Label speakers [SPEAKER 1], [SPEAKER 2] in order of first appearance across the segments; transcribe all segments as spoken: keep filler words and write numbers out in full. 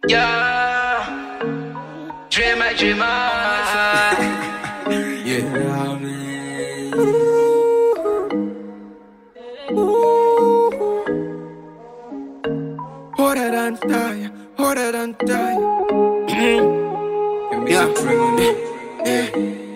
[SPEAKER 1] Yeah, dreamer, dreamer.
[SPEAKER 2] Yeah. Harder than die, harder than die. Yeah. Yeah.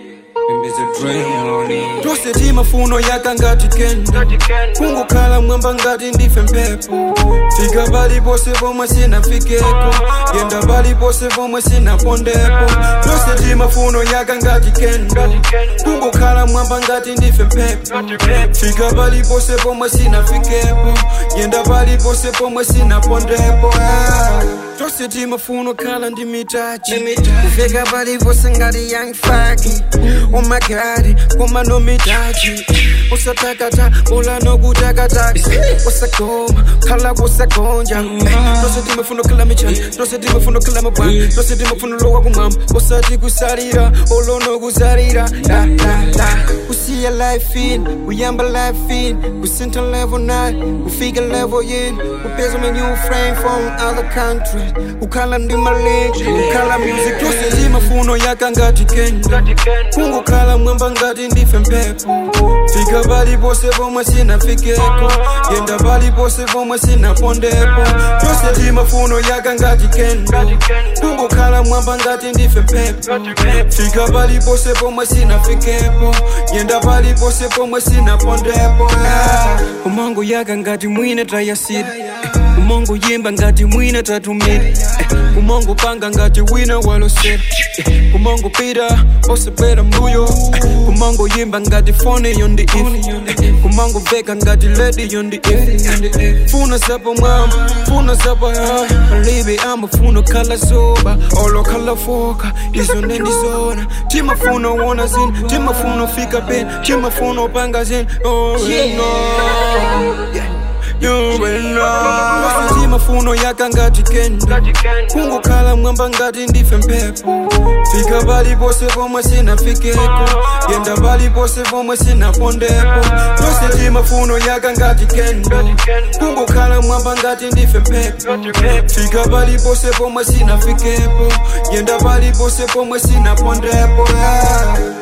[SPEAKER 2] Tose tima funo yaka ngati kendo kungukhala mwamba ngati ndife mpepo fika bali pose pomwe sinafikeko yenda bali pose pomwe sinapondepo tose tima funo yaka ngati kendo kungukhala mwamba ngati ndife mpepo fika bali pose pomwe sinafikeko yenda bali pose pomwe sinapondepo tose tima funo khala ndi mitachi kufika bali pose ngati young faki. Oh my God, koma no mitachi usatakata ula no kutakata usakoma khala kusakonja tose timafuno khala michani tose timafuno khala mabwana tose timafuno lowa kumama usati kusalira olo no kusalira la la la usiya life in uyamba life in kusinta level nine ufika level in upeza my new frame from other countries ukhala ndi malink ukhala music tose timafuno yaka ngati kendo kungukhala mwamba ngati ndife mpepo fika bali pose pomwe sinafikeko yenda bali pose pomwe sinapondepo tose timafuno yaka ngati kendo kungukhala mwamba ngati ndife mpepo fika bali pose pomwe sinafikeko yenda bali pose pomwe sinapondepo umongo yaka ngati mwine tayasida umongo yimba ngati mwine tatumira umongo panga ngati wina walosera umongo pita osebera mbuyo umongo yimba ngati phone yondi if umongo veka ngati lady yondi if funa sapa mama funa sapa ha libi ama funa kala soba olo kala foka izo ndendi zona tima funa wona zin tima funa fika pen tima funa panga zin oh yeah. No yeah. You will know tima funo yaka ngati kendo kungukhala mwamba ngati ndife mpepo fika bali pose pomwe sinafikeko yenda bali pose pomwe sinapondepo tose tima funo yaka ngati kendo kungukhala mwamba ngati ndife mpepo fika bali pose pomwe sinafikeko yenda bali pose pomwe sinapondepo.